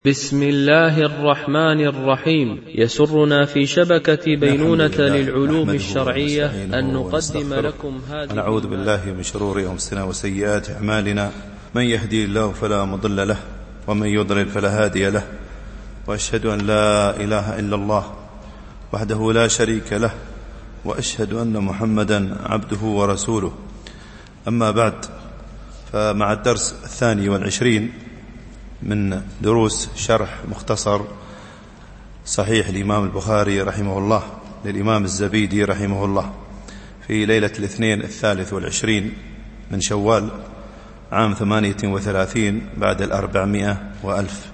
بسم الله الرحمن الرحيم. يسرنا في شبكة بينونة للعلوم الشرعية أن نقدم لكم هذه. ونعوذ بالله من شرور أنفسنا وسيئات أعمالنا، من يهدي الله فلا مضل له ومن يضلل فلا هادي له، وأشهد أن لا إله إلا الله وحده لا شريك له، وأشهد أن محمدا عبده ورسوله. أما بعد، فمع الدرس 22 من دروس شرح مختصر صحيح الإمام البخاري رحمه الله للإمام الزبيدي رحمه الله في ليلة الاثنين 23 من شوال عام 38 بعد 400 وألف.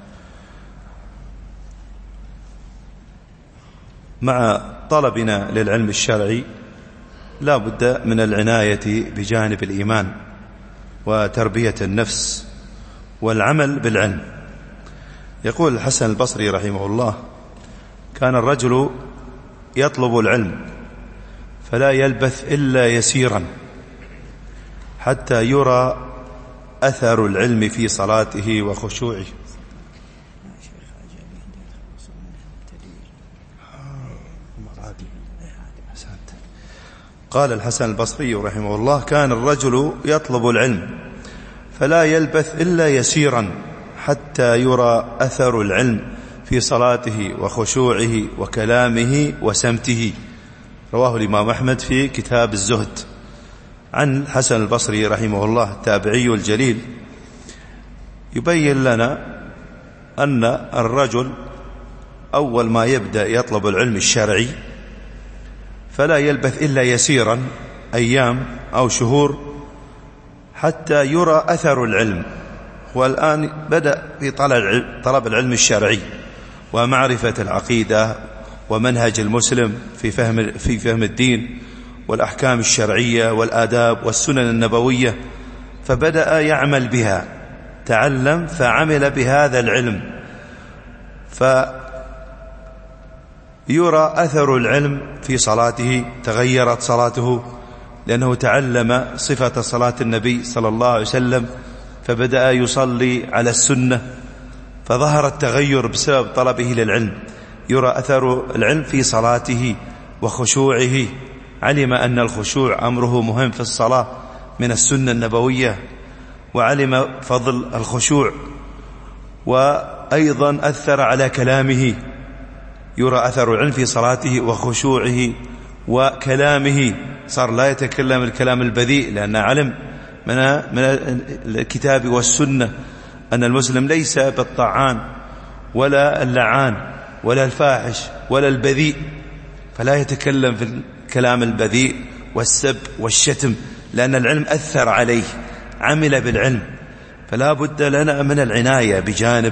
مع طلبنا للعلم الشرعي لا بد من العناية بجانب الإيمان وتربية النفس والعمل بالعلم. يقول الحسن البصري رحمه الله: كان الرجل يطلب العلم فلا يلبث إلا يسيرا حتى يرى أثر العلم في صلاته وخشوعه. قال الحسن البصري رحمه الله: كان الرجل يطلب العلم فلا يلبث إلا يسيرا حتى يرى أثر العلم في صلاته وخشوعه وكلامه وسمته. رواه الإمام أحمد في كتاب الزهد عن الحسن البصري رحمه الله التابعي الجليل، يبين لنا أن الرجل أول ما يبدأ يطلب العلم الشرعي فلا يلبث إلا يسيرا، أيام أو شهور، حتى يرى أثر العلم. والآن بدأ في طلب العلم الشرعي ومعرفة العقيدة ومنهج المسلم في فهم الدين والأحكام الشرعية والآداب والسنن النبوية، فبدأ يعمل بها، تعلم فعمل بهذا العلم، فيرى أثر العلم في صلاته، تغيرت صلاته لأنه تعلم صفة صلاة النبي صلى الله عليه وسلم فبدأ يصلي على السنة، فظهر التغير بسبب طلبه للعلم. يرى أثر العلم في صلاته وخشوعه، علم أن الخشوع أمره مهم في الصلاة من السنة النبوية، وعلم فضل الخشوع، وأيضا أثر على كلامه. يرى أثر العلم في صلاته وخشوعه وكلامه، صار لا يتكلم الكلام البذيء، لأن علم من الكتاب والسنة أن المسلم ليس بالطعان ولا اللعان ولا الفاحش ولا البذيء، فلا يتكلم في الكلام البذيء والسب والشتم، لأن العلم أثر عليه، عمل بالعلم. فلا بد لنا من العناية بجانب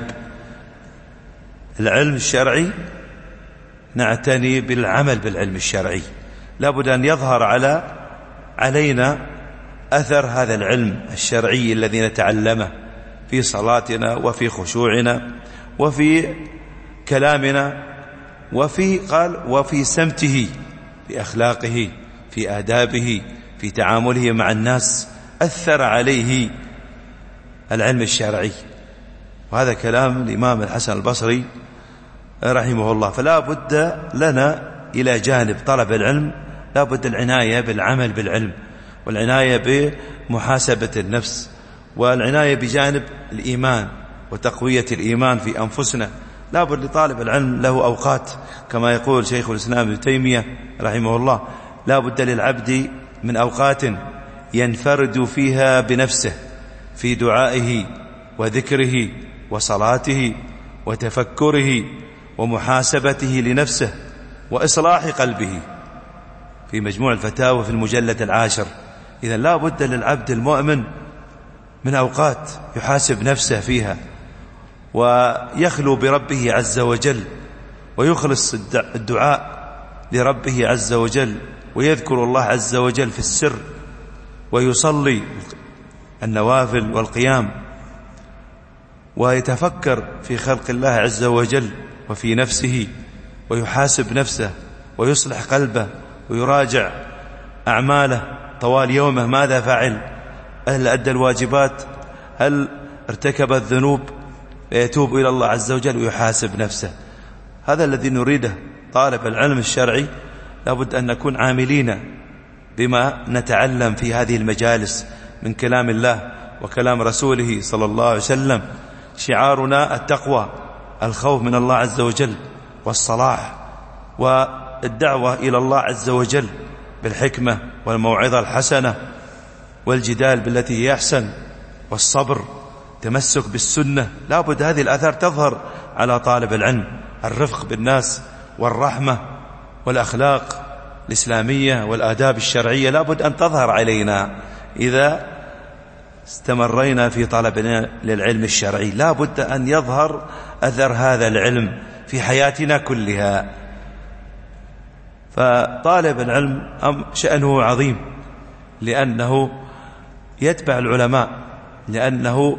العلم الشرعي، نعتني بالعمل بالعلم الشرعي. لا بد أن يظهر علينا أثر هذا العلم الشرعي الذي نتعلمه في صلاتنا وفي خشوعنا وفي كلامنا وفي سمته، في أخلاقه، في آدابه، في تعامله مع الناس، أثر عليه العلم الشرعي. وهذا كلام الإمام الحسن البصري رحمه الله. فلا بد لنا إلى جانب طلب العلم لا بد العناية بالعمل بالعلم، والعناية بمحاسبة النفس، والعناية بجانب الإيمان وتقوية الإيمان في أنفسنا. لا بد لطالب العلم له أوقات، كما يقول شيخ الإسلام ابن تيمية رحمه الله: لا بد للعبد من أوقات ينفرد فيها بنفسه في دعائه وذكره وصلاته وتفكره ومحاسبته لنفسه وإصلاح قلبه، في مجموع الفتاوى في المجلد 10. إذن لا بد للعبد المؤمن من أوقات يحاسب نفسه فيها، ويخلو بربه عز وجل، ويخلص الدعاء لربه عز وجل، ويذكر الله عز وجل في السر، ويصلي النوافل والقيام، ويتفكر في خلق الله عز وجل وفي نفسه، ويحاسب نفسه ويصلح قلبه، ويراجع أعماله طوال يومه، ماذا فعل؟ هل أدى الواجبات؟ هل ارتكب الذنوب؟ فيتوب إلى الله عز وجل ويحاسب نفسه. هذا الذي نريده. طالب العلم الشرعي لابد أن نكون عاملين بما نتعلم في هذه المجالس من كلام الله وكلام رسوله صلى الله عليه وسلم. شعارنا التقوى، الخوف من الله عز وجل، والصلاح، والدعوة إلى الله عز وجل بالحكمة والموعظة الحسنة، والجدال بالتي هي أحسن، والصبر، تمسك بالسنة. لابد هذه الآثار تظهر على طالب العلم. الرفق بالناس والرحمة والأخلاق الإسلامية والآداب الشرعية لابد أن تظهر علينا إذا استمرينا في طلبنا للعلم الشرعي. لابد أن يظهر أثر هذا العلم في حياتنا كلها. فطالب العلم شأنه عظيم، لأنه يتبع العلماء، لأنه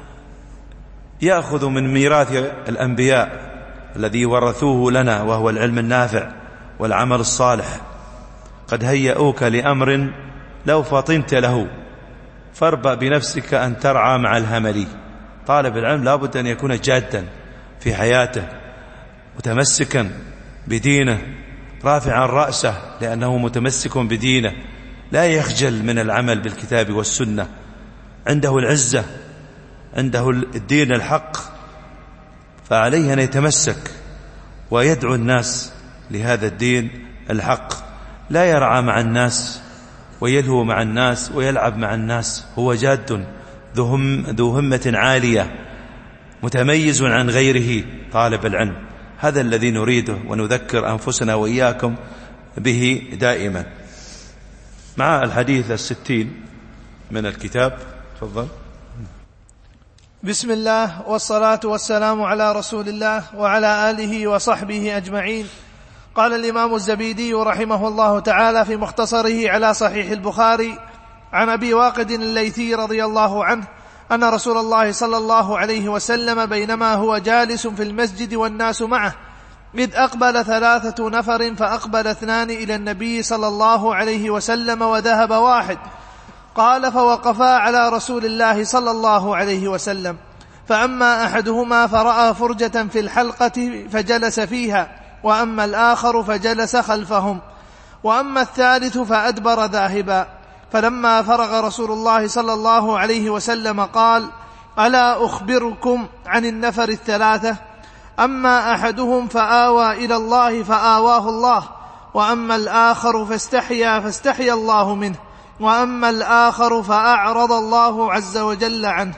يأخذ من ميراث الأنبياء الذي ورثوه لنا، وهو العلم النافع والعمل الصالح. قد هيئوك لأمر لو فطنت له فاربأ بنفسك أن ترعى مع الهمل. طالب العلم لابد أن يكون جادا في حياته، متمسكا بدينه، رافعا رأسه لأنه متمسك بدينه، لا يخجل من العمل بالكتاب والسنة، عنده العزة، عنده الدين الحق، فعليه أن يتمسك ويدعو الناس لهذا الدين الحق. لا يرعى مع الناس ويلهو مع الناس ويلعب مع الناس. هو جاد ذو همة عالية، متميز عن غيره طالب العلم. هذا الذي نريده ونذكر أنفسنا وإياكم به دائما. مع الحديث 60 من الكتاب. تفضل. بسم الله والصلاة والسلام على رسول الله وعلى آله وصحبه أجمعين. قال الإمام الزبيدي رحمه الله تعالى في مختصره على صحيح البخاري عن أبي واقد الليثي رضي الله عنه أن رسول الله صلى الله عليه وسلم بينما هو جالس في المسجد والناس معه إذ أقبل 3 نفر فأقبل 2 إلى النبي صلى الله عليه وسلم وذهب 1. قال فوقفا على رسول الله صلى الله عليه وسلم، فأما أحدهما فرأى فرجة في الحلقة فجلس فيها، وأما الآخر فجلس خلفهم، وأما الثالث فأدبر ذاهبا. فلما فرغ رسول الله صلى الله عليه وسلم قال: ألا أخبركم عن النفر 3؟ أما أحدهم فآوى إلى الله فآواه الله، وأما الآخر فاستحيا الله منه، وأما الآخر فأعرض الله عز وجل عنه.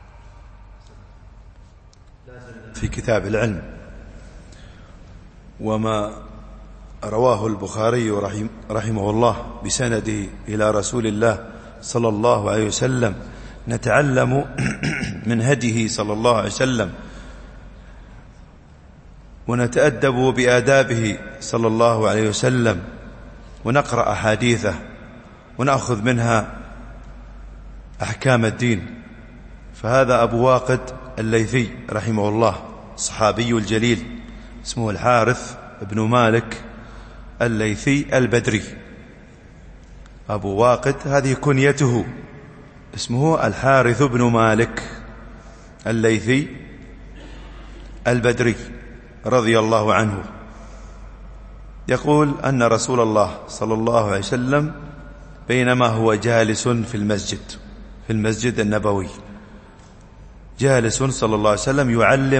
في كتاب العلم وما رواه البخاري رحمه الله بسنده إلى رسول الله صلى الله عليه وسلم، نتعلم من هديه صلى الله عليه وسلم، ونتأدب بآدابه صلى الله عليه وسلم، ونقرأ أحاديثه ونأخذ منها أحكام الدين. فهذا أبو واقد الليثي رحمه الله، صحابي الجليل، اسمه الحارث بن مالك الليثي البدري. أبو واقد هذه كنيته، اسمه الحارث بن مالك الليثي البدري رضي الله عنه. يقول أن رسول الله صلى الله عليه وسلم بينما هو جالس في المسجد النبوي، جالس صلى الله عليه وسلم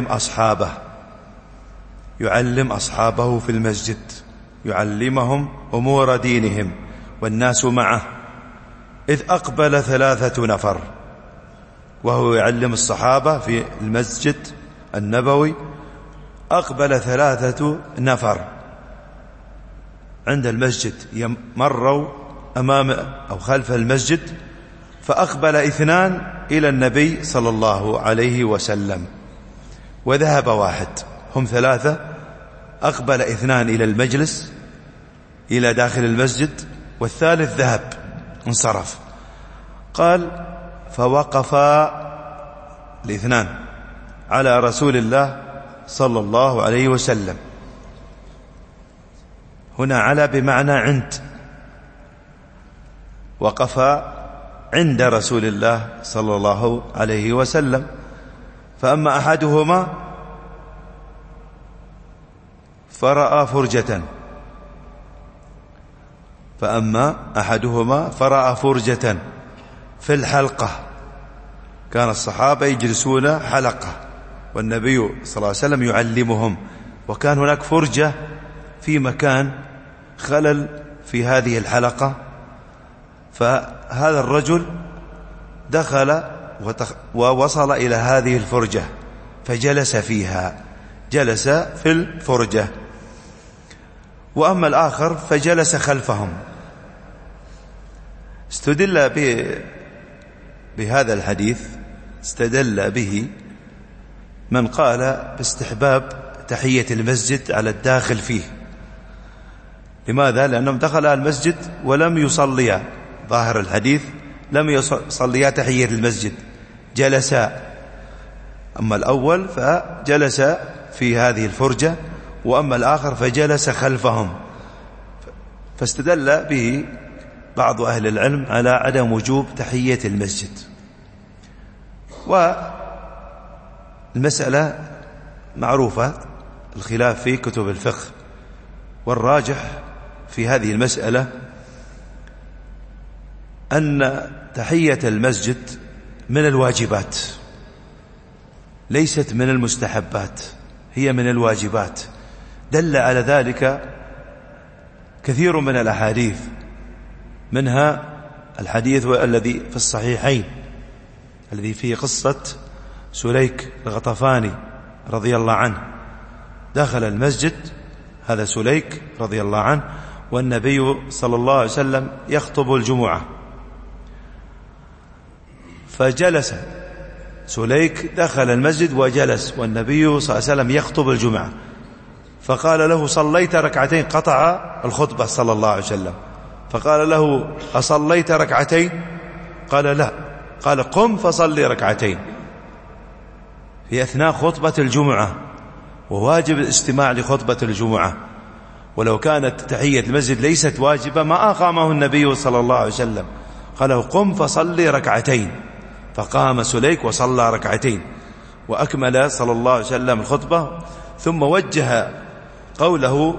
يعلم أصحابه في المسجد، يعلمهم أمور دينهم والناس معه، إذ أقبل 3 نفر، وهو يعلم الصحابة في المسجد النبوي. أقبل 3 نفر عند المسجد، مروا أمام أو خلف المسجد، فأقبل 2 إلى النبي صلى الله عليه وسلم، وذهب 1. هم 3، أقبل 2 إلى المجلس إلى داخل المسجد، والثالث ذهب انصرف. قال فوقفا ال2 على رسول الله صلى الله عليه وسلم. هنا على بمعنى عند، وقفا عند رسول الله صلى الله عليه وسلم. فأما أحدهما فرأى فرجة في الحلقة. كان الصحابة يجلسون حلقة والنبي صلى الله عليه وسلم يعلمهم، وكان هناك فرجة في مكان خلل في هذه الحلقة، فهذا الرجل دخل ووصل إلى هذه الفرجة فجلس فيها، جلس في الفرجة. وأما الآخر فجلس خلفهم. استدل بهذا الحديث، استدل به من قال باستحباب تحية المسجد على الداخل فيه. لماذا؟ لأنهم دخلا المسجد ولم يصليا، ظاهر الحديث لم يصليا تحية المسجد، جلسا. أما الأول فجلس في هذه الفرجة، وأما الآخر فجلس خلفهم. فاستدل به بعض أهل العلم على عدم وجوب تحية المسجد. والمسألة معروفة، الخلاف في كتب الفقه، والراجح في هذه المسألة أن تحية المسجد من الواجبات، ليست من المستحبات، هي من الواجبات. دل على ذلك كثير من الأحاديث، منها الحديث الذي في الصحيحين الذي فيه قصة سليك الغطفاني رضي الله عنه. دخل المسجد هذا سليك رضي الله عنه، والنبي صلى الله عليه وسلم يخطب الجمعة، فجلس سليك، دخل المسجد وجلس والنبي صلى الله عليه وسلم يخطب الجمعة، فقال له: صليت ركعتين؟ قطع الخطبة صلى الله عليه وسلم، فقال له: أصليت ركعتين؟ قال: لا. قال: قم فصلي ركعتين. في أثناء خطبة الجمعة، وواجب الاستماع لخطبة الجمعة، ولو كانت تحية المسجد ليست واجبة ما أقامه النبي صلى الله عليه وسلم، قال له: قم فصلي ركعتين. فقام سليك وصلى ركعتين، وأكمل صلى الله عليه وسلم الخطبة، ثم وجه قوله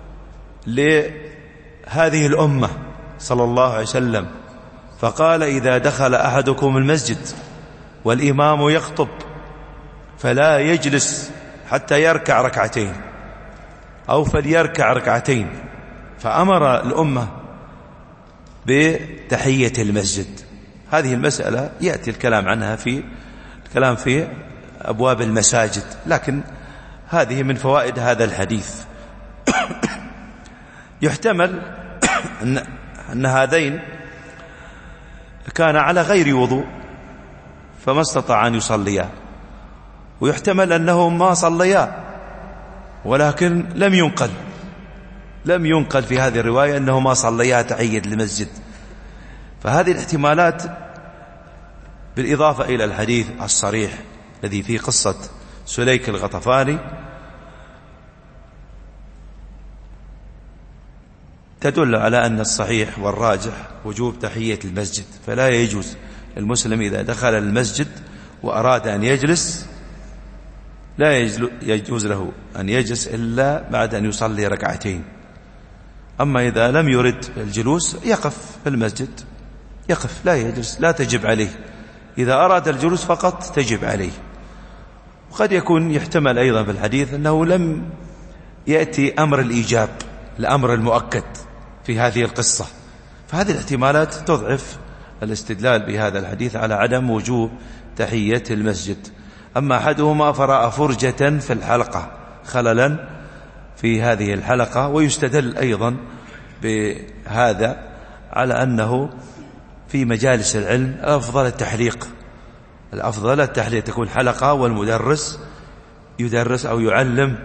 لهذه الأمة صلى الله عليه وسلم، فقال: إذا دخل أحدكم المسجد والإمام يخطب فلا يجلس حتى يركع ركعتين، أو فليركع ركعتين. فأمر الأمة بتحية المسجد. هذه المسألة يأتي الكلام عنها في الكلام في أبواب المساجد، لكن هذه من فوائد هذا الحديث. يحتمل أن هذين كان على غير وضوء فما استطاع أن يصليا، ويحتمل أنهم ما صليا ولكن لم ينقل في هذه الرواية أنه ما صليا تحية المسجد. فهذه الاحتمالات بالإضافة إلى الحديث الصريح الذي فيه قصة سليك الغطفاني تدل على أن الصحيح والراجح وجوب تحية المسجد. فلا يجوز للمسلم إذا دخل المسجد وأراد أن يجلس، لا يجوز له أن يجلس إلا بعد أن يصلي ركعتين. أما إذا لم يرد الجلوس يقف في المسجد، يقف لا يجلس، لا تجب عليه. إذا أراد الجلوس فقط تجب عليه. وقد يكون يحتمل أيضا في الحديث أنه لم يأتي أمر الإيجاب، الأمر المؤكد في هذه القصة. فهذه الاحتمالات تضعف الاستدلال بهذا الحديث على عدم وجوب تحية المسجد. أما أحدهما فرأى فرجة في الحلقة، خللا في هذه الحلقة. ويستدل أيضا بهذا على أنه في مجالس العلم الأفضل التحليق، تكون حلقة والمدرس يدرس أو يعلم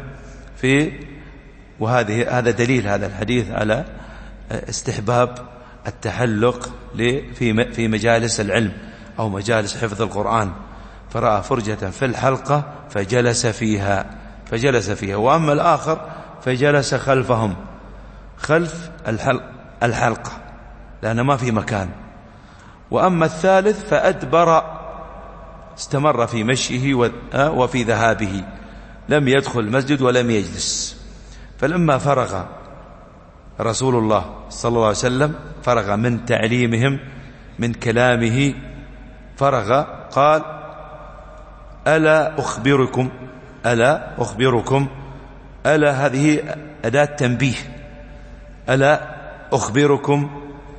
هذا دليل هذا الحديث على استحباب التحلق في مجالس العلم أو مجالس حفظ القرآن. فرأى فرجة في الحلقة فجلس فيها. وأما الآخر فجلس خلفهم، خلف الحلقة لأن ما في مكان. وأما الثالث فأدبر استمر في مشيه وفي ذهابه، لم يدخل المسجد ولم يجلس. فلما فرغ رسول الله صلى الله عليه وسلم، فرغ من تعليمهم من كلامه، فرغ قال: ألا أخبركم ألا هذه أداة تنبيه، ألا أخبركم.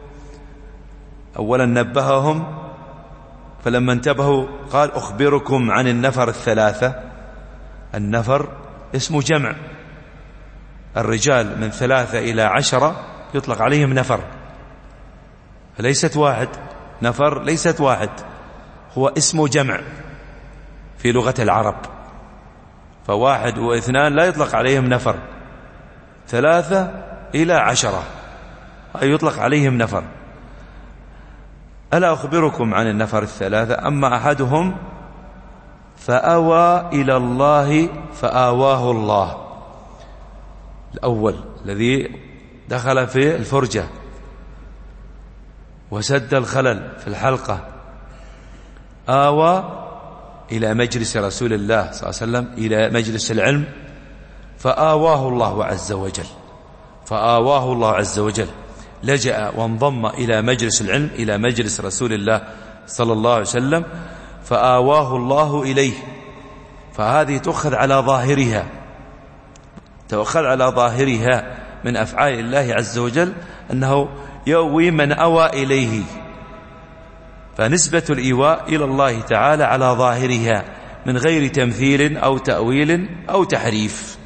أولا نبههم، فلما انتبهوا قال: أخبركم عن النفر الثلاثة. النفر اسم جمع، الرجال من 3 إلى 10 يطلق عليهم نفر، فليست واحد، نفر ليست واحد، هو اسم جمع في لغة العرب، فواحد واثنان لا يطلق عليهم نفر، 3 إلى 10 يطلق عليهم نفر. ألا أخبركم عن النفر الثلاثة؟ أما أحدهم فأوى إلى الله فآواه الله. الأول الذي دخل في الفرجة وسد الخلل في الحلقة، آوى إلى مجلس رسول الله صلى الله عليه وسلم، إلى مجلس العلم، فآواه الله عز وجل، فآواه الله عز وجل، لجأ وانضم إلى مجلس العلم، إلى مجلس رسول الله صلى الله عليه وسلم، فآواه الله إليه. فهذه تؤخذ على ظاهرها، تؤخذ على ظاهرها من أفعال الله عز وجل أنه يؤوي من أوى إليه، فنسبة الإيواء إلى الله تعالى على ظاهرها من غير تمثيل أو تأويل أو تحريف.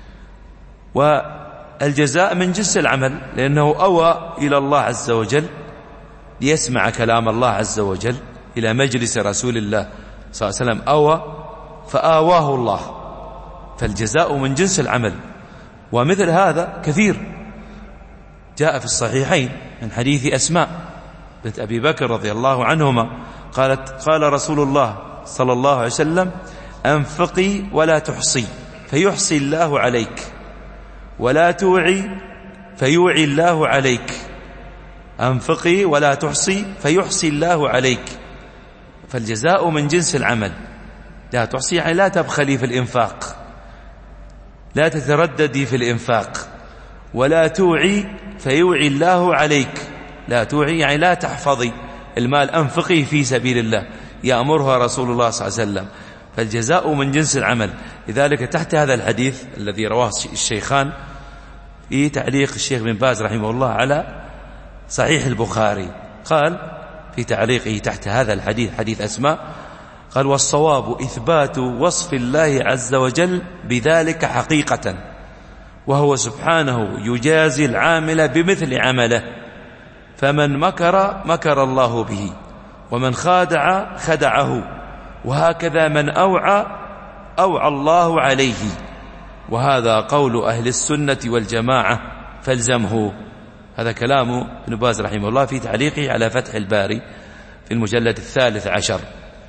والجزاء من جنس العمل، لأنه أوى إلى الله عز وجل ليسمع كلام الله عز وجل، إلى مجلس رسول الله صلى الله عليه وسلم، أوى فآواه الله، فالجزاء من جنس العمل. ومثل هذا كثير جاء في الصحيحين من حديث أسماء بنت أبي بكر رضي الله عنهما قالت: قال رسول الله صلى الله عليه وسلم: أنفقي ولا تحصي فيحصي الله عليك، ولا توعي فيوعي الله عليك. أنفقي ولا تحصي فيحصي الله عليك، فالجزاء من جنس العمل. لا تحصي يعني لا تبخلي في الإنفاق، لا تترددي في الإنفاق. ولا توعي فيوعي الله عليك، لا توعي يعني لا تحفظي المال، أنفقي في سبيل الله، يأمرها رسول الله صلى الله عليه وسلم. فالجزاء من جنس العمل. لذلك تحت هذا الحديث الذي رواه الشيخان في تعليق الشيخ بن باز رحمه الله على صحيح البخاري، قال في تعليقه تحت هذا الحديث، حديث أسماء، قال: والصواب إثبات وصف الله عز وجل بذلك حقيقة، وهو سبحانه يجازي العامل بمثل عمله، فمن مكر مكر الله به، ومن خادع خدعه، وهكذا من أوعى أوعى الله عليه. وهذا قول أهل السنة والجماعة فالزمه. هذا كلام ابن باز رحمه الله في تعليقه على فتح الباري في المجلد 13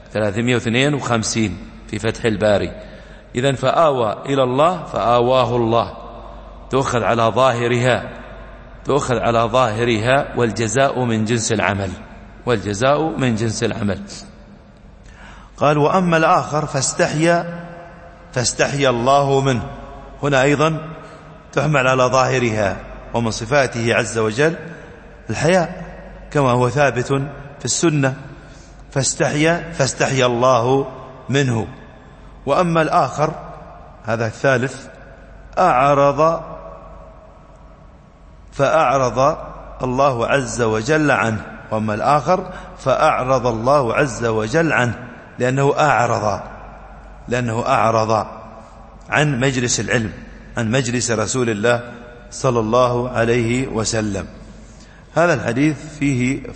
352 في فتح الباري. إذن فآوى إلى الله فآواه الله، تؤخذ على ظاهرها، تؤخذ على ظاهرها، والجزاء من جنس العمل، والجزاء من جنس العمل. قال: وأما الآخر فاستحيا الله منه. هنا أيضا تحمل على ظاهرها، ومن صفاته عز وجل الحياء كما هو ثابت في السنة، فاستحيا الله منه. وأما الآخر هذا الثالث فأعرض الله عز وجل عنه. وأما الآخر فأعرض الله عز وجل عنه، لأنه أعرض عن مجلس العلم، عن مجلس رسول الله صلى الله عليه وسلم. هذا الحديث فيه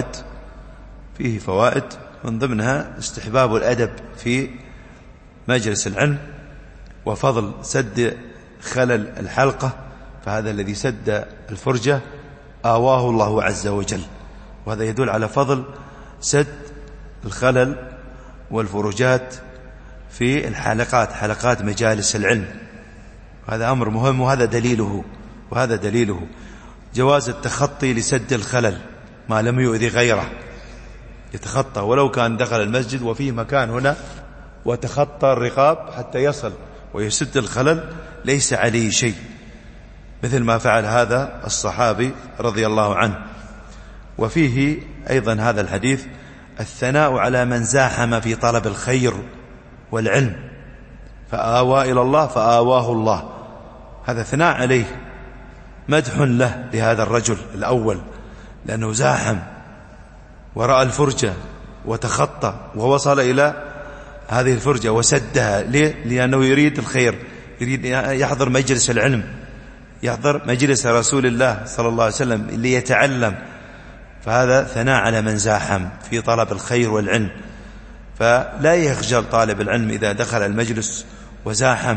فوائد من ضمنها استحباب الأدب في مجلس العلم، وفضل سد خلل الحلقة، فهذا الذي سد الفرجة آواه الله عز وجل، وهذا يدل على فضل سد الخلل والفروجات في الحلقات، حلقات مجالس العلم. هذا أمر مهم، وهذا دليله جواز التخطي لسد الخلل ما لم يؤذي غيره، يتخطى، ولو كان دخل المسجد وفيه مكان هنا وتخطى الرقاب حتى يصل ويسد الخلل ليس عليه شيء، مثل ما فعل هذا الصحابي رضي الله عنه. وفيه أيضا هذا الحديث الثناء على من زاحم في طلب الخير والعلم فآوى إلى الله فآواه الله، هذا ثناء عليه، مدح له لهذا الرجل الأول، لأنه زاحم ورأى الفرجة وتخطى ووصل إلى هذه الفرجة وسدها. ليه؟ لأنه يريد الخير، يريد يحضر مجلس العلم، يحضر مجلس رسول الله صلى الله عليه وسلم ليتعلم، فهذا ثناء على من زاحم في طلب الخير والعلم. فلا يخجل طالب العلم إذا دخل المجلس وزاحم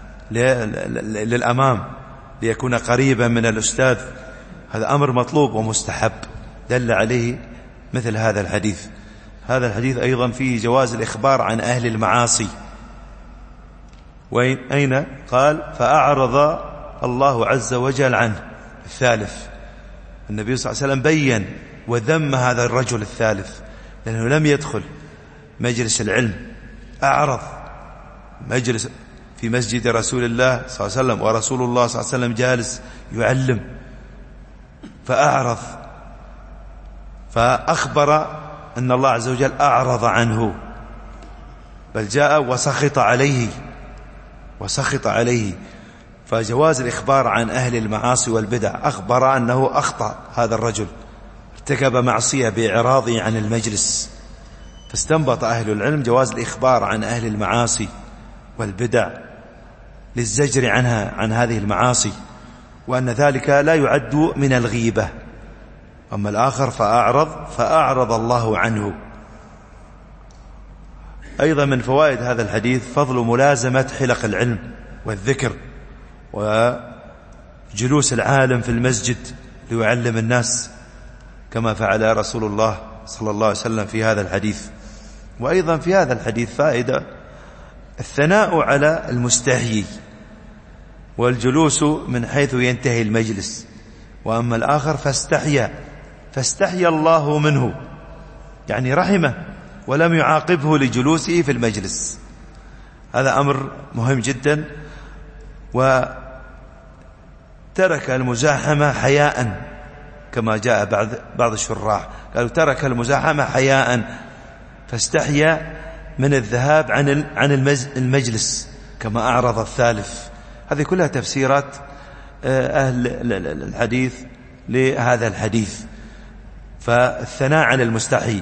للأمام ليكون قريبا من الأستاذ، هذا أمر مطلوب ومستحب، دل عليه مثل هذا الحديث. هذا الحديث أيضا فيه جواز الإخبار عن أهل المعاصي. أين؟ قال فأعرض الله عز وجل عنه. الثالث، النبي صلى الله عليه وسلم بين وذم هذا الرجل الثالث لأنه لم يدخل مجلس العلم، أعرض مجلس في مسجد رسول الله صلى الله عليه وسلم ورسول الله صلى الله عليه وسلم جالس يعلم، فأعرض، فأخبر أن الله عز وجل أعرض عنه، بل جاء وسخط عليه. فجواز الإخبار عن أهل المعاصي والبدع، أخبر أنه أخطأ هذا الرجل، ارتكب معصية بإعراضه عن المجلس، فاستنبط أهل العلم جواز الإخبار عن أهل المعاصي والبدع للزجر عنها، عن هذه المعاصي، وأن ذلك لا يعد من الغيبة. أما الآخر فأعرض الله عنه. أيضا من فوائد هذا الحديث فضل ملازمة حلق العلم والذكر وجلوس العالم في المسجد ليعلم الناس كما فعل رسول الله صلى الله عليه وسلم في هذا الحديث. وأيضا في هذا الحديث فائدة الثناء على المستحيي والجلوس من حيث ينتهي المجلس، وأما الآخر فاستحيا الله منه، يعني رحمه ولم يعاقبه لجلوسه في المجلس. هذا أمر مهم جدا. وترك المزاحمة حياء كما جاء بعض الشراح، قالوا ترك المزاحمة حياء فاستحيا من الذهاب عن المجلس كما أعرض الثالث. هذه كلها تفسيرات أهل الحديث لهذا الحديث. فالثناء على المستحي،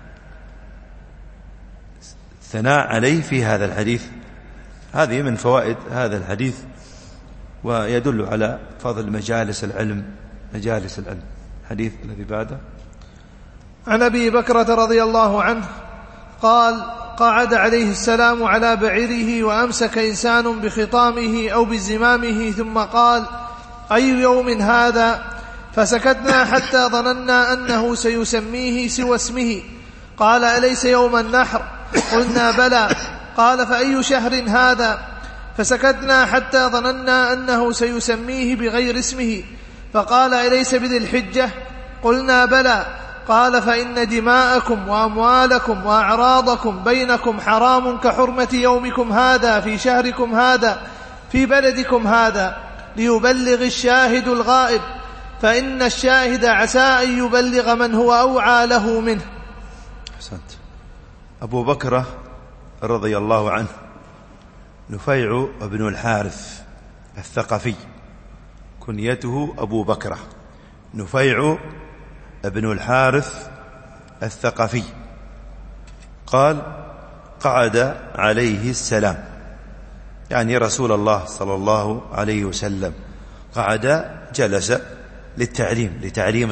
الثناء عليه في هذا الحديث، هذه من فوائد هذا الحديث، ويدل على فضل مجالس العلم. الحديث الذي بعده عن أبي بكرة رضي الله عنه قال قعد عليه السلام على بعيره وأمسك إنسان بخطامه أو بزمامه ثم قال أي يوم هذا؟ فسكتنا حتى ظننا أنه سيسميه سوى اسمه. قال أليس يوم النحر؟ قلنا بلى. قال فأي شهر هذا؟ فسكتنا حتى ظننا أنه سيسميه بغير اسمه. فقال أليس بذي الحجة؟ قلنا بلى. قال فإن دماءكم وأموالكم وأعراضكم بينكم حرام كحرمة يومكم هذا في شهركم هذا في بلدكم هذا، ليبلغ الشاهد الغائب، فإن الشاهد عسى أن يبلغ من هو أوعى له منه. حسنت. أبو بكر رضي الله عنه نفيع بن الحارث الثقفي، كنيته أبو بكر، نفيع بن الحارث الثقفي. قال قعد عليه السلام، يعني رسول الله صلى الله عليه وسلم قعد، جلس لتعليم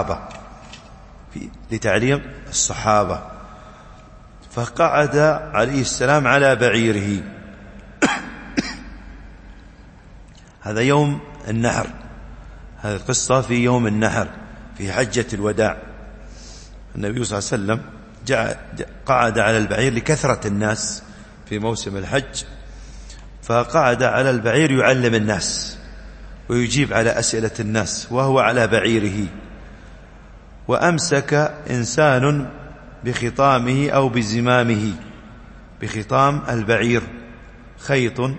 الصحابة، فقعد عليه السلام على بعيره. هذا يوم النحر، هذه القصة في يوم النحر في حجة الوداع. النبي صلى الله عليه وسلم قعد على البعير لكثرة الناس في موسم الحج، فقعد على البعير يعلم الناس ويجيب على أسئلة الناس وهو على بعيره. وأمسك إنسان بخطامه أو بزمامه. بخطام البعير خيط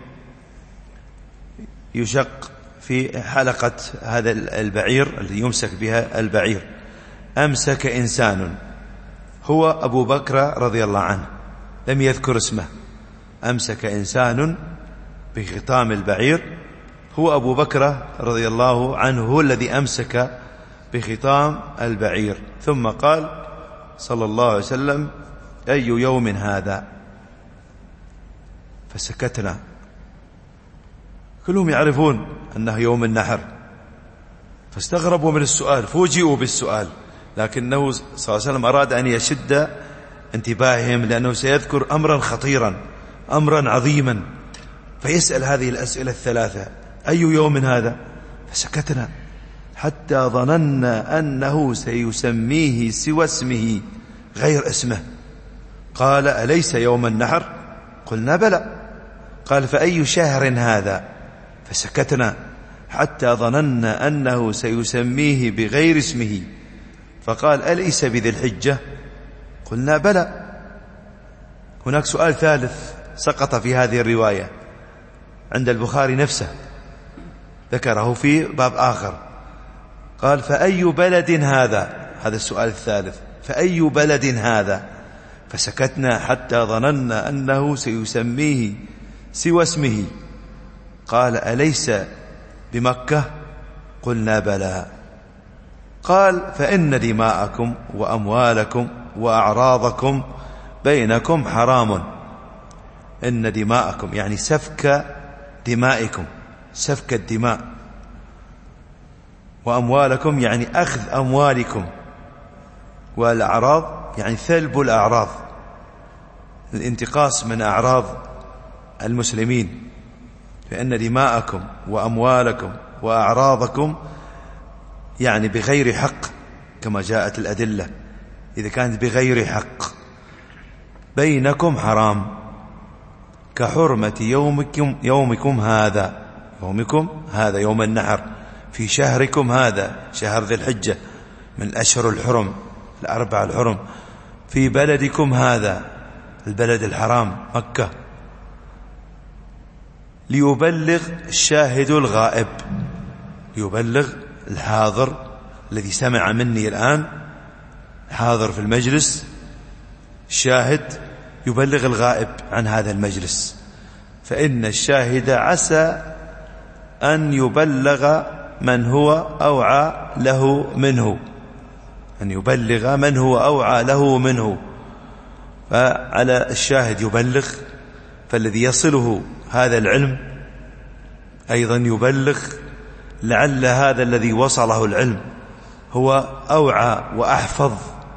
يشق في حلقة هذا البعير الذي يمسك بها البعير. أمسك إنسان، هو أبو بكر رضي الله عنه، لم يذكر اسمه. أمسك إنسان بخطام البعير، هو أبو بكر رضي الله عنه، هو الذي أمسك بخطام البعير. ثم قال صلى الله عليه وسلم: أي يوم هذا؟ فسكتنا. كلهم يعرفون أنه يوم النحر، فاستغربوا من السؤال، فوجئوا بالسؤال، لكنه صلى الله عليه وسلم أراد أن يشد انتباههم، لأنه سيذكر أمرا خطيرا، أمرا عظيما، فيسأل هذه الأسئلة الثلاثة: أي يوم هذا؟ فسكتنا حتى ظننا أنه سيسميه سوى اسمه غير اسمه. قال: أليس يوم النحر؟ قلنا: بلى. قال: فأي شهر هذا؟ فسكتنا حتى ظننا أنه سيسميه بغير اسمه. فقال: أليس بذي الحجة؟ قلنا: بلى. هناك سؤال ثالث سقط في هذه الرواية عند البخاري نفسه، ذكره في باب آخر. قال: فأي بلد هذا؟ هذا السؤال الثالث، فأي بلد هذا؟ فسكتنا حتى ظننا أنه سيسميه سوى اسمه. قال: أليس بمكة؟ قلنا: بلى. قال: فإن دماءكم وأموالكم وأعراضكم بينكم حرام. إن دماءكم يعني سفك دمائكم، سفك الدماء، وأموالكم يعني أخذ أموالكم، والأعراض يعني ثلب الأعراض، الانتقاص من أعراض المسلمين. فإن دماءكم وأموالكم وأعراضكم يعني بغير حق، كما جاءت الأدلة، إذا كانت بغير حق. بينكم حرام كحرمة يومكم هذا، يومكم هذا يوم النحر، في شهركم هذا شهر ذي الحجة من الأشهر الحرم الأربعة الحرم، في بلدكم هذا البلد الحرام مكة. ليبلغ الشاهد الغائب، ليبلغ الحاضر الذي سمع مني الآن، حاضر في المجلس، الشاهد يبلغ الغائب عن هذا المجلس. فإن الشاهد عسى أن يبلغ من هو أوعى له منه، أن يبلغ من هو أوعى له منه. فعلى الشاهد يبلغ، فالذي يصله هذا العلم أيضا يبلغ، لعل هذا الذي وصله العلم هو أوعى وأحفظ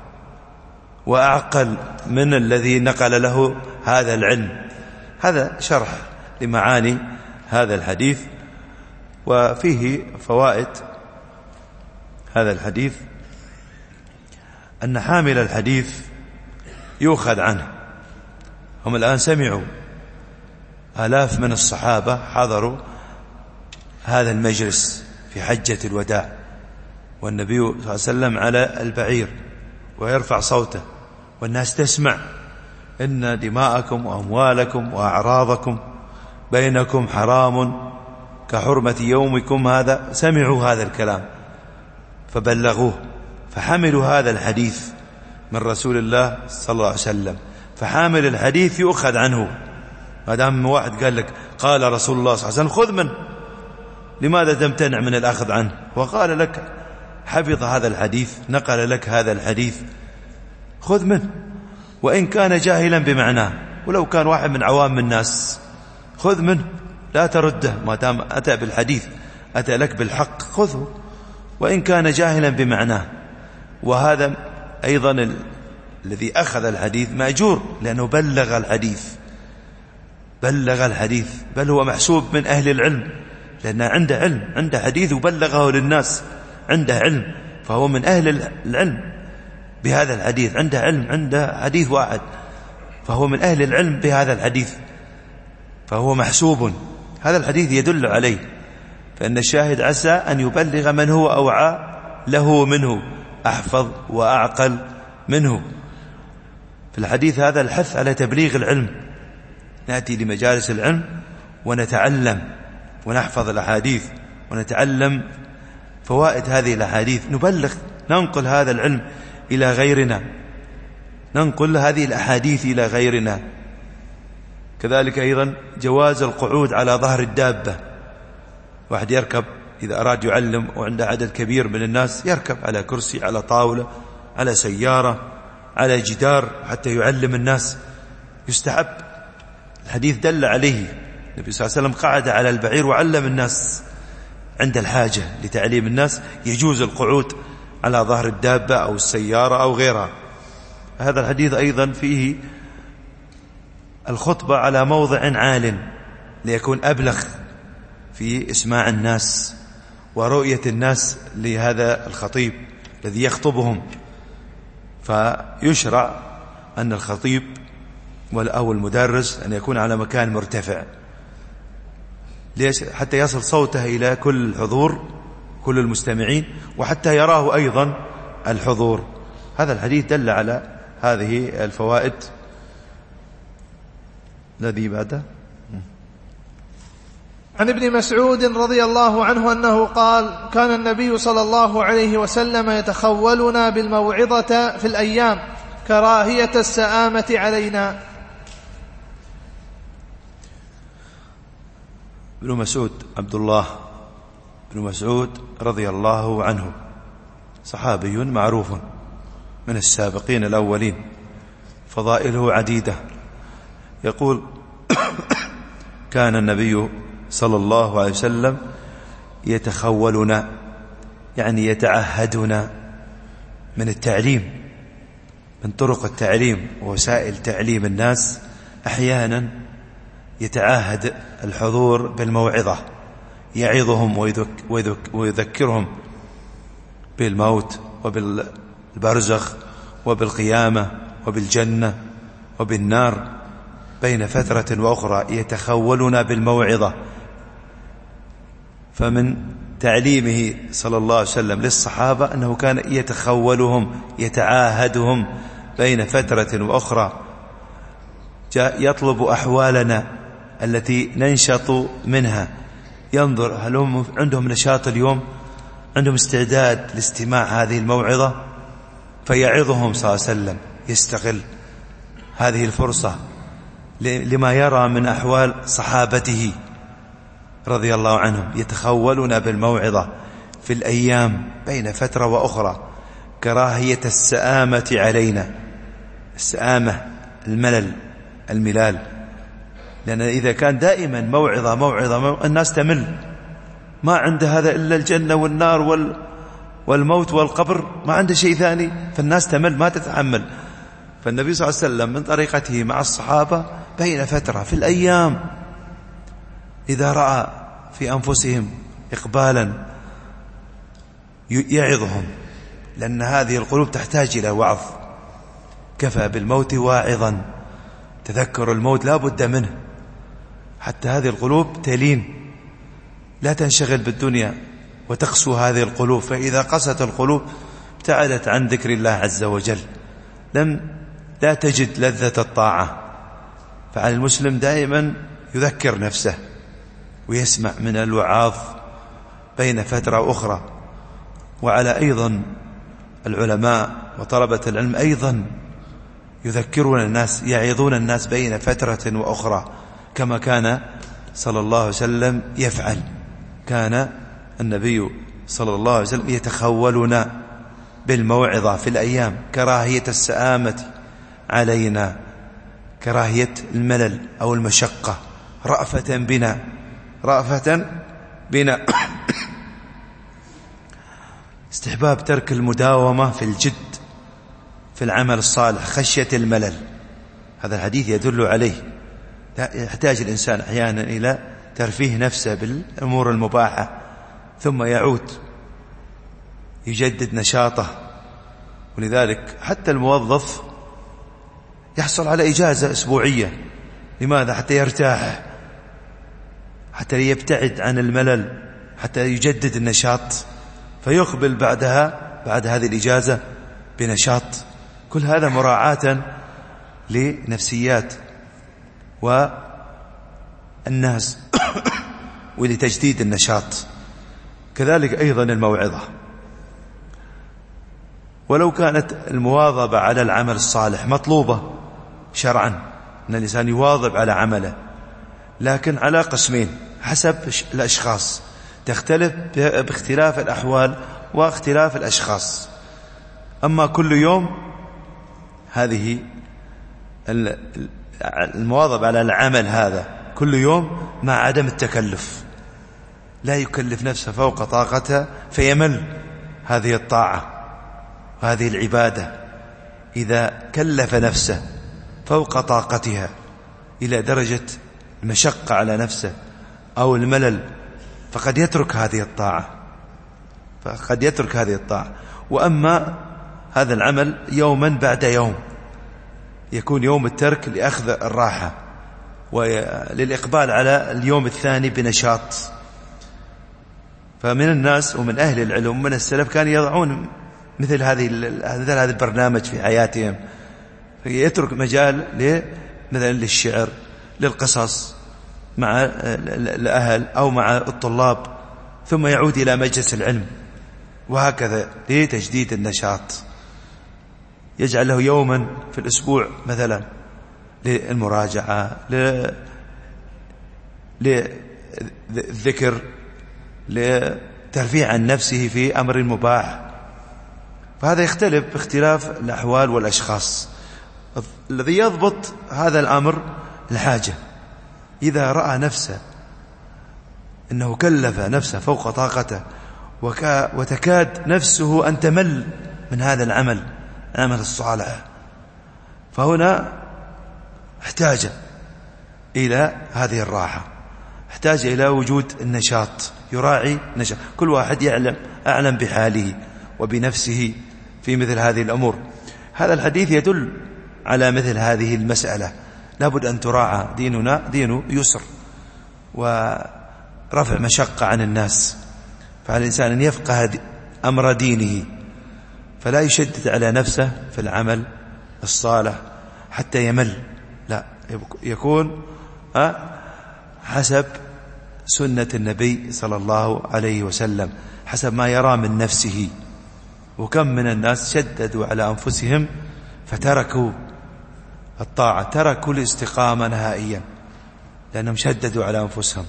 وأعقل من الذي نقل له هذا العلم. هذا شرح لمعاني هذا الحديث، وفيه فوائد هذا الحديث: أن حامل الحديث يؤخذ عنه. هم الآن سمعوا، آلاف من الصحابة حضروا هذا المجلس في حجة الوداع، والنبي صلى الله عليه وسلم على البعير ويرفع صوته والناس تسمع: إن دماءكم وأموالكم وأعراضكم بينكم حرام كحرمة يومكم هذا. سمعوا هذا الكلام فبلغوه، فحملوا هذا الحديث من رسول الله صلى الله عليه وسلم. فحامل الحديث يؤخذ عنه، ما دام واحد قال لك قال رسول الله صلى الله عليه وسلم خذ منه، لماذا تمتنع من الأخذ عنه؟ وقال لك حفظ هذا الحديث، نقل لك هذا الحديث، خذ منه، وإن كان جاهلا بمعناه، ولو كان واحد من عوام الناس خذ منه، لا ترده، ما دام أتى بالحديث أتى لك بالحق خذه، وإن كان جاهلا بمعناه. وهذا أيضا الذي أخذ الحديث مأجور، لأنه بلغ الحديث، بلغ الحديث، بل هو محسوب من أهل العلم، لأنه عنده علم، عنده حديث وبلغه للناس، عنده علم، فهو من أهل العلم بهذا الحديث، عنده علم، عنده حديث واحد، فهو من أهل العلم بهذا الحديث، فهو محسوب. هذا الحديث يدل عليه، فإن الشاهد عسى أن يبلغ من هو أوعى له منه، أحفظ وأعقل منه. في الحديث هذا الحث على تبليغ العلم، نأتي لمجالس العلم ونتعلم ونحفظ الأحاديث ونتعلم فوائد هذه الأحاديث، نبلغ، ننقل هذا العلم إلى غيرنا، ننقل هذه الأحاديث إلى غيرنا. كذلك أيضا جواز القعود على ظهر الدابة، واحد يركب إذا أراد يعلم وعنده عدد كبير من الناس يركب على كرسي، على طاولة، على سيارة، على جدار حتى يعلم الناس، يستحب. الحديث دل عليه، النبي صلى الله عليه وسلم قعد على البعير وعلم الناس عند الحاجة لتعليم الناس، يجوز القعود على ظهر الدابة أو السيارة أو غيرها. هذا الحديث أيضا فيه الخطبة على موضع عال ليكون أبلغ في إسماع الناس ورؤية الناس لهذا الخطيب الذي يخطبهم. فيشرع أن الخطيب أو المدرس أن يكون على مكان مرتفع، ليش؟ حتى يصل صوته إلى كل الحضور، كل المستمعين، وحتى يراه أيضا الحضور. هذا الحديث دل على هذه الفوائد. الذي بعده عن ابن مسعود رضي الله عنه أنه قال: كان النبي صلى الله عليه وسلم يتخولنا بالموعظة في الأيام كراهية السآمة علينا. ابن مسعود عبد الله بن مسعود رضي الله عنه صحابي معروف من السابقين الأولين، فضائله عديدة. يقول: كان النبي صلى الله عليه وسلم يتخولنا، يعني يتعهدنا من التعليم، من طرق التعليم ووسائل تعليم الناس. أحيانا يتعاهد الحضور بالموعظة، يعظهم ويذكرهم بالموت وبالبرزخ وبالقيامة وبالجنة وبالنار بين فترة وأخرى، يتخولنا بالموعظة. فمن تعليمه صلى الله عليه وسلم للصحابة أنه كان يتخولهم، يتعاهدهم بين فترة وأخرى، يطلب أحوالنا التي ننشط منها، ينظر هل هم عندهم نشاط اليوم، عندهم استعداد لاستماع هذه الموعظة، فيعظهم صلى الله عليه وسلم، يستغل هذه الفرصة لما يرى من أحوال صحابته رضي الله عنهم. يتخولنا بالموعظة في الأيام بين فترة وأخرى كراهية السآمة علينا. السآمة الملل، الملال، لأن إذا كان دائما موعظة الناس تمل، ما عنده هذا إلا الجنة والنار والموت والقبر، ما عنده شيء ثاني، فالناس تمل ما تتحمل. فالنبي صلى الله عليه وسلم من طريقته مع الصحابة بين فترة في الأيام إذا رأى في أنفسهم إقبالا يعظهم، لأن هذه القلوب تحتاج إلى وعظ. كفى بالموت واعظا، تذكر الموت لا بد منه حتى هذه القلوب تلين، لا تنشغل بالدنيا وتقسو هذه القلوب. فإذا قست القلوب ابتعدت عن ذكر الله عز وجل، لا تجد لذة الطاعة. فعلى المسلم دائما يذكر نفسه ويسمع من الوعاظ بين فترة وأخرى. وعلى أيضا العلماء وطلبة العلم أيضا يذكرون الناس، يعظون الناس بين فترة وأخرى، كما كان صلى الله عليه وسلم يفعل. كان النبي صلى الله عليه وسلم يتخولنا بالموعظة في الأيام كراهية السآمة علينا، كراهية الملل أو المشقة، رأفة بنا استحباب ترك المداومة في الجد في العمل الصالح خشية الملل. هذا الحديث يدل عليه. يحتاج الإنسان أحيانا إلى ترفيه نفسه بالأمور المباحة، ثم يعود يجدد نشاطه. ولذلك حتى الموظف يحصل على إجازة أسبوعية. لماذا؟ حتى يرتاح، حتى يبتعد عن الملل، حتى يجدد النشاط، فيقبل بعد هذه الإجازة بنشاط. كل هذا مراعاة لنفسيات والناس ولتجديد النشاط. كذلك أيضا الموعظة، ولو كانت المواظبة على العمل الصالح مطلوبة شرعا، أن الإنسان يواظب على عمله، لكن على قسمين حسب الأشخاص، تختلف باختلاف الأحوال واختلاف الأشخاص. أما كل يوم هذه المواظبة على العمل هذا كل يوم مع عدم التكلف، لا يكلف نفسه فوق طاقته فيمل. هذه الطاعة وهذه العبادة إذا كلف نفسه فوق طاقتها إلى درجة المشقة على نفسه أو الملل فقد يترك هذه الطاعة. وأما هذا العمل يوما بعد يوم يكون يوم الترك لأخذ الراحة وللإقبال على اليوم الثاني بنشاط. فمن الناس ومن أهل العلم من السلف كانوا يضعون مثل هذا البرنامج في حياتهم، يترك مجال مثلا للشعر، للقصص مع الأهل أو مع الطلاب، ثم يعود إلى مجلس العلم، وهكذا لتجديد النشاط. يجعل له يوما في الأسبوع مثلا للمراجعة، للذكر، لترفيع عن نفسه في أمر مباح. فهذا يختلف باختلاف الأحوال والأشخاص. الذي يضبط هذا الأمر الحاجة، إذا رأى نفسه أنه كلف نفسه فوق طاقته وتكاد نفسه أن تمل من هذا العمل الصالح، فهنا احتاج إلى هذه الراحة، احتاج إلى وجود النشاط، يراعي نشاط. كل واحد أعلم بحاله وبنفسه في مثل هذه الأمور. هذا الحديث يدل على مثل هذه المسألة، لابد أن تراعى. ديننا دين يسر ورفع مشقة عن الناس، فعلى الإنسان أن يفقه أمر دينه، فلا يشدد على نفسه في العمل الصالح حتى يمل، لا، يكون حسب سنة النبي صلى الله عليه وسلم، حسب ما يرى من نفسه. وكم من الناس شددوا على أنفسهم فتركوا الطاعة، تركوا الاستقامة نهائيا لأنهم شددوا على أنفسهم.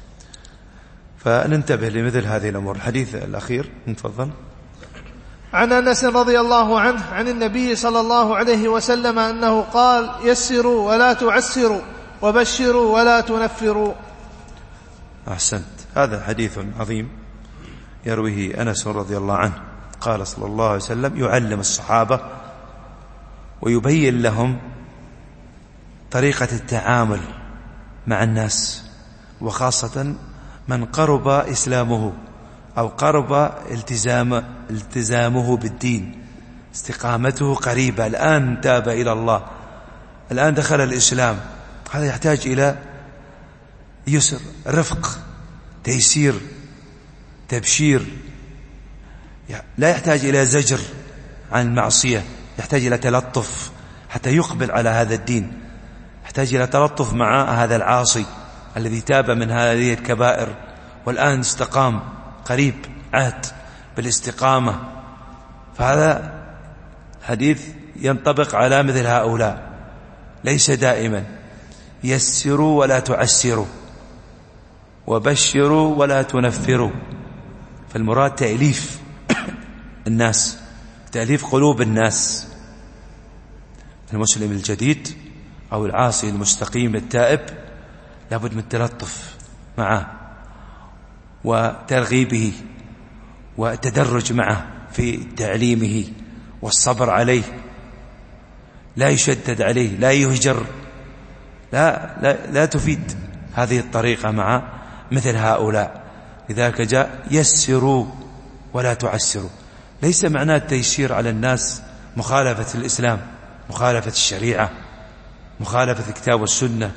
فننتبه لمثل هذه الأمور. الحديث الأخير نتفضل. عن أنس رضي الله عنه عن النبي صلى الله عليه وسلم أنه قال: يسروا ولا تعسروا وبشروا ولا تنفروا. أحسنت. هذا حديث عظيم يرويه أنس رضي الله عنه، قال صلى الله عليه وسلم: يعلم الصحابة ويبين لهم طريقة التعامل مع الناس، وخاصة من قرب إسلامه أو قرب التزامه بالدين، استقامته قريبة، الآن تاب إلى الله، الآن دخل الإسلام. هذا يحتاج إلى يسر، رفق، تيسير، تبشير، لا يحتاج إلى زجر عن المعصية، يحتاج إلى تلطف حتى يقبل على هذا الدين، يحتاج إلى تلطف مع هذا العاصي الذي تاب من هذه الكبائر والآن استقام، قريب عهد بالاستقامة. فهذا حديث ينطبق على مثل هؤلاء، ليس دائما. يسروا ولا تعسروا وبشروا ولا تنفروا. فالمراد تأليف الناس، تأليف قلوب الناس. المسلم الجديد أو العاصي المستقيم التائب لابد من التلطف معه وترغيبه والتدرج معه في تعليمه والصبر عليه، لا يشدد عليه، لا يهجر، لا تفيد هذه الطريقة مع مثل هؤلاء. لذلك جاء: يسروا ولا تعسروا. ليس معناه التيسير على الناس مخالفة الإسلام، مخالفة الشريعة، مخالفة الكتاب والسنة،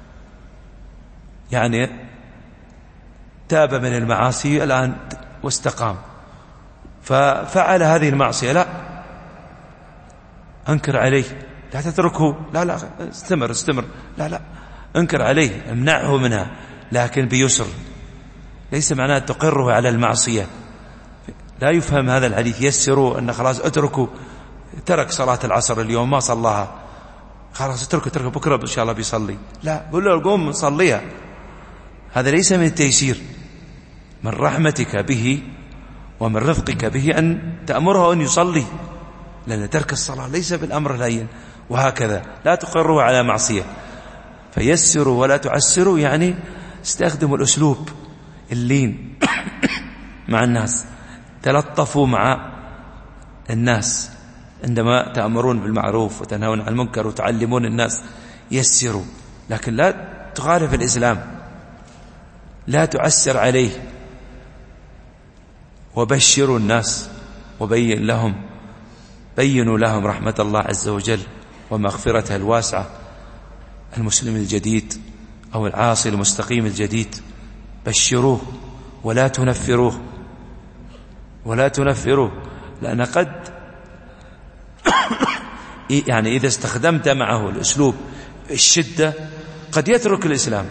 يعني تاب من المعاصي الآن واستقام ففعل هذه المعصية، لا، أنكر عليه لا تتركه، لا استمر، لا انكر عليه، امنعه منها، لكن بيسر. ليس معناه تقره على المعصية. لا يفهم هذا الحديث يسروا أن خلاص اتركوا، ترك صلاة العصر اليوم ما صلاها، خلاص اتركوا بكرة إن شاء الله بيصلي. لا، قل له قوم صليها. هذا ليس من التيسير. من رحمتك به ومن رفقك به أن تأمره أن يصلي، لأن ترك الصلاة ليس بالأمر الهين. وهكذا لا تقره على معصية. فيسروا ولا تعسروا، يعني استخدموا الأسلوب اللين مع الناس، تلطفوا مع الناس عندما تأمرون بالمعروف وتنهون عن المنكر وتعلمون الناس. يسروا، لكن لا تخالف الإسلام، لا تعسر عليه. وبشروا الناس وبينوا لهم رحمة الله عز وجل ومغفرته الواسعة. المسلم الجديد أو العاصي المستقيم الجديد بشروه ولا تنفروه، لأن قد يعني إذا استخدمت معه الأسلوب الشدة قد يترك الإسلام.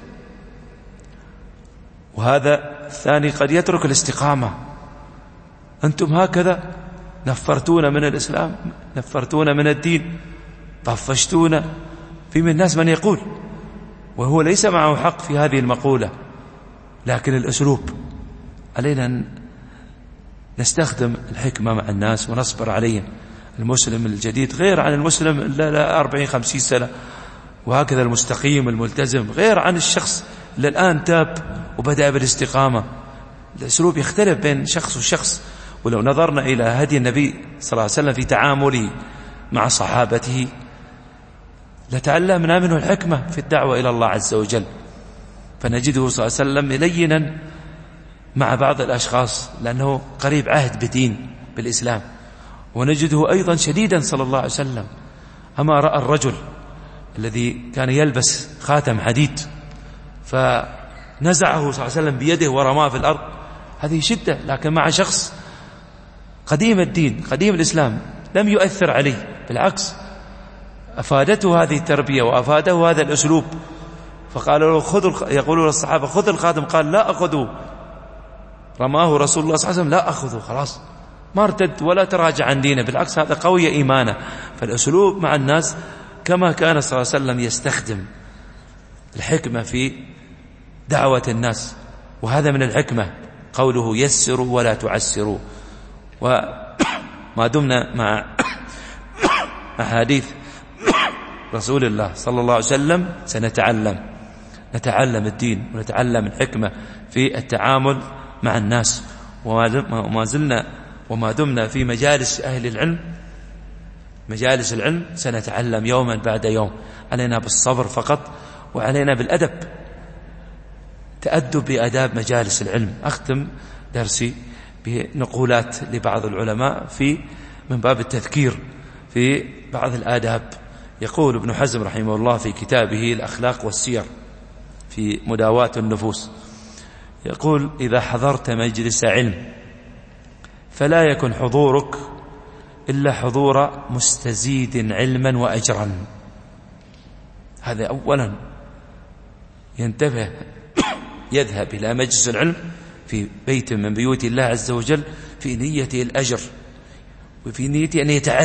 وهذا الثاني قد يترك الاستقامة. أنتم هكذا نفرتونا من الإسلام، نفرتونا من الدين، طفشتونا. في من الناس من يقول وهو ليس معه حق في هذه المقولة، لكن الأسلوب علينا أن نستخدم الحكمة مع الناس ونصبر عليهم. المسلم الجديد غير عن المسلم لا 40-50 سنة، وهكذا المستقيم الملتزم غير عن الشخص اللي الآن تاب وبدأ بالاستقامة. الأسلوب يختلف بين شخص وشخص. ولو نظرنا إلى هدي النبي صلى الله عليه وسلم في تعامله مع صحابته لتعلمنا منه الحكمة في الدعوة إلى الله عز وجل. فنجده صلى الله عليه وسلم لينا مع بعض الأشخاص لأنه قريب عهد بدين بالإسلام، ونجده أيضا شديدا صلى الله عليه وسلم. أما رأى الرجل الذي كان يلبس خاتم حديد فنزعه صلى الله عليه وسلم بيده ورماه في الأرض، هذه شدة. لكن مع شخص قديم الدين قديم الإسلام لم يؤثر عليه، بالعكس أفادته هذه التربية وأفاده هذا الأسلوب. فقالوا له يقولون للصحابة خذ الخاتم، قال لا أخذه. رماه رسول الله صلى الله عليه وسلم، لا أخذه، خلاص ما ارتد ولا تراجع عن دينه، بالعكس هذا قوي إيمانه. فالأسلوب مع الناس كما كان صلى الله عليه وسلم يستخدم الحكمة في دعوة الناس، وهذا من الحكمة قوله يسروا ولا تعسروا. وما دمنا مع أحاديث رسول الله صلى الله عليه وسلم نتعلم الدين ونتعلم الحكمة في التعامل مع الناس. وما دمنا في مجالس أهل العلم، مجالس العلم، سنتعلم يوما بعد يوم. علينا بالصبر فقط، وعلينا بالأدب، تأدب بأداب مجالس العلم. أختم درسي بنقولات لبعض العلماء من باب التذكير في بعض الآداب. يقول ابن حزم رحمه الله في كتابه الأخلاق والسير في مداواة النفوس، يقول إذا حضرت مجلس علم فلا يكن حضورك إلا حضور مستزيد علما وأجرا. هذا أولا ينتبه، يذهب إلى مجلس العلم في بيت من بيوت الله عز وجل في نيته الأجر، وفي نيته أن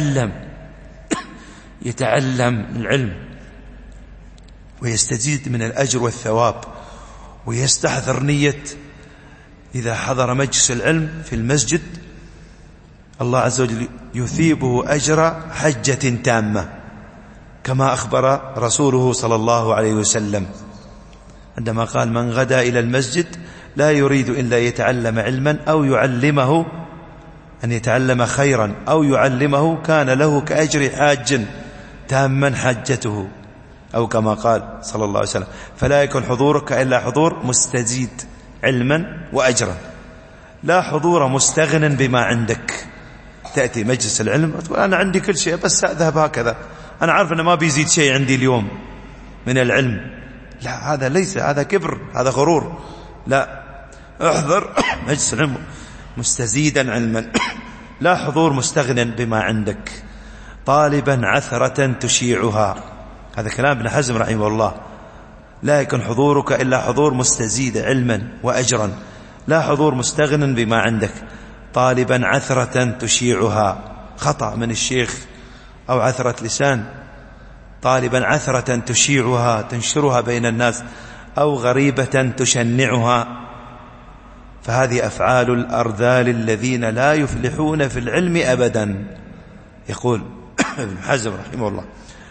يتعلم العلم ويستزيد من الأجر والثواب، ويستحضر نية إذا حضر مجلس العلم في المسجد الله عز وجل يثيبه أجر حجة تامة، كما أخبر رسوله صلى الله عليه وسلم عندما قال من غدا إلى المسجد لا يريد إلا يتعلم علما أو يعلمه، أن يتعلم خيرا أو يعلمه كان له كأجر حاج تاما حجته، أو كما قال صلى الله عليه وسلم. فلا يكن حضورك إلا حضور مستزيد علما وأجرا، لا حضور مستغن بما عندك. تأتي مجلس العلم وتقول أنا عندي كل شيء بس أذهب هكذا، أنا عارف أن ما بيزيد شيء عندي اليوم من العلم. لا، هذا ليس، هذا كبر، هذا غرور. لا، احضر مجلس العلم مستزيدا علما، لا حضور مستغن بما عندك. طالبا عثرة تشيعها. هذا كلام ابن حزم رحمه الله. لا يكن حضورك إلا حضور مستزيد علما وأجرا، لا حضور مستغن بما عندك. طالبا عثرة تشيعها، خطأ من الشيخ أو عثرة لسان. طالبا عثرة تشيعها، تنشرها بين الناس، أو غريبة تشنعها. فهذه أفعال الأرذال الذين لا يفلحون في العلم أبدا. يقول ابن حزم رحمه الله،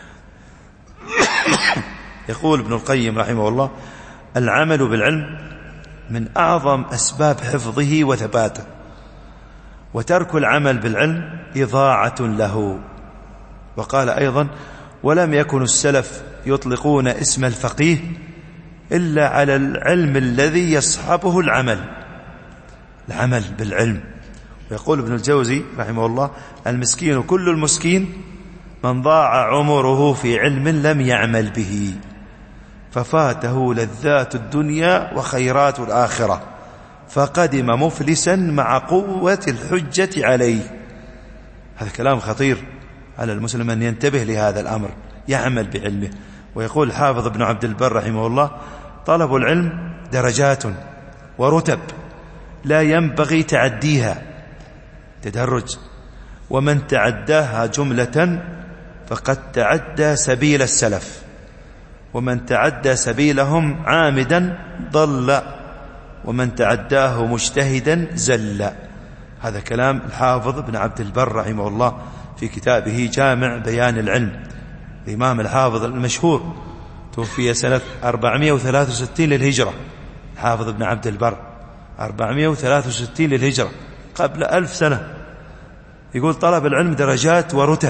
يقول ابن القيم رحمه الله: العمل بالعلم من أعظم أسباب حفظه وثباته، وترك العمل بالعلم إضاعة له. وقال أيضا: ولم يكن السلف يطلقون اسم الفقيه إلا على العلم الذي يصحبه العمل بالعلم. ويقول ابن الجوزي رحمه الله: المسكين كل المسكين من ضاع عمره في علم لم يعمل به، ففاته لذات الدنيا وخيرات الآخرة، فقدم مفلسا مع قوة الحجة عليه. هذا كلام خطير على المسلم أن ينتبه لهذا الأمر، يعمل بعلمه. ويقول الحافظ ابن عبد البر رحمه الله: طلب العلم درجات ورتب لا ينبغي تعديها، تدرج، ومن تعداها جملة فقد تعدى سبيل السلف، ومن تعدى سبيلهم عامدا ضل، ومن تعداه مجتهدا زل. هذا كلام الحافظ ابن عبد البر رحمه الله في كتابه جامع بيان العلم. الإمام الحافظ المشهور توفي سنة 463 للهجرة، حافظ ابن عبد البر 463 للهجرة، قبل 1000 سنة. يقول: طلب العلم درجات ورتب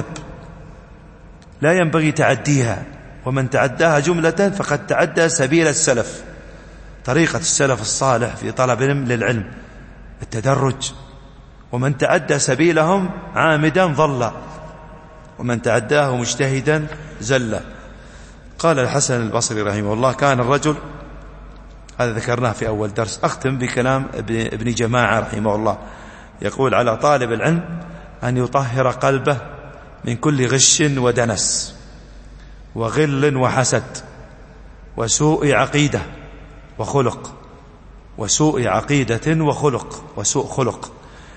لا ينبغي تعديها، ومن تعداها جملة فقد تعدى سبيل السلف، طريقة السلف الصالح في طلب للعلم، التدرج. ومن تعدى سبيلهم عامدا ضل، ومن تعداه مجتهدا زل. قال الحسن البصري رحمه الله: كان الرجل، هذا ذكرناه في أول درس، أختم بكلام ابن جماعة رحمه الله، يقول: على طالب العلم أن يطهر قلبه من كل غش ودنس وغل وحسد وسوء عقيدة وخلق، وسوء عقيدة وخلق، وسوء خلق،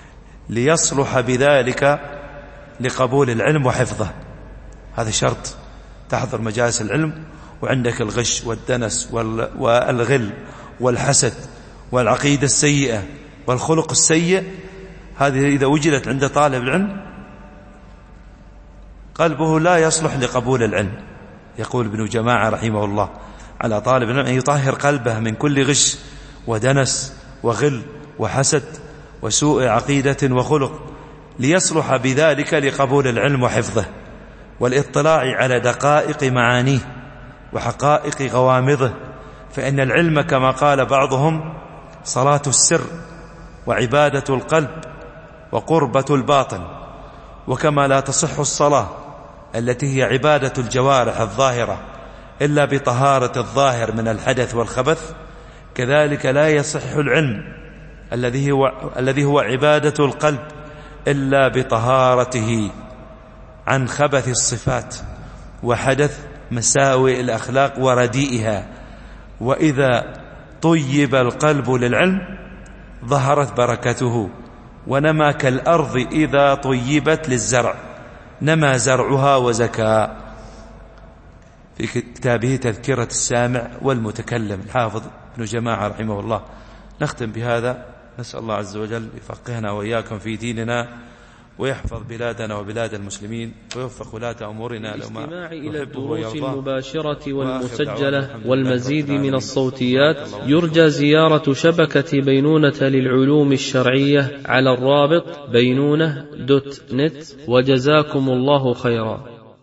ليصلح بذلك لقبول العلم وحفظه. هذا شرط، تحضر مجالس العلم وعندك الغش والدنس والغل والحسد والعقيدة السيئة والخلق السيء. هذه إذا وجدت عند طالب العلم قلبه لا يصلح لقبول العلم. يقول ابن جماعة رحمه الله: على طالب العلم أن يطهر قلبه من كل غش ودنس وغل وحسد وسوء عقيدة وخلق، ليصلح بذلك لقبول العلم وحفظه، والاطلاع على دقائق معانيه وحقائق غوامضه. فإن العلم كما قال بعضهم صلاة السر وعبادة القلب وقربة الباطن، وكما لا تصح الصلاة التي هي عبادة الجوارح الظاهرة إلا بطهارة الظاهر من الحدث والخبث، كذلك لا يصح العلم الذي هو عبادة القلب إلا بطهارته عن خبث الصفات وحدث مساوئ الأخلاق ورديئها. وإذا طيب القلب للعلم ظهرت بركته، ونما كالأرض إذا طيبت للزرع نما زرعها وزكى. في كتابه تذكرة السامع والمتكلم الحافظ ابن جماعة رحمه الله. نختم بهذا، نسأل الله عز وجل يفقهنا وإياكم في ديننا، ويحفظ بلادنا وبلاد المسلمين، ويوفق ولاة أمورنا الاستماع إلى الدروس المباشرة والمسجلة والمزيد من الصوتيات. يرجى زيارة شبكة بينونة للعلوم الشرعية على الرابط بينونة.net. وجزاكم الله خيرا.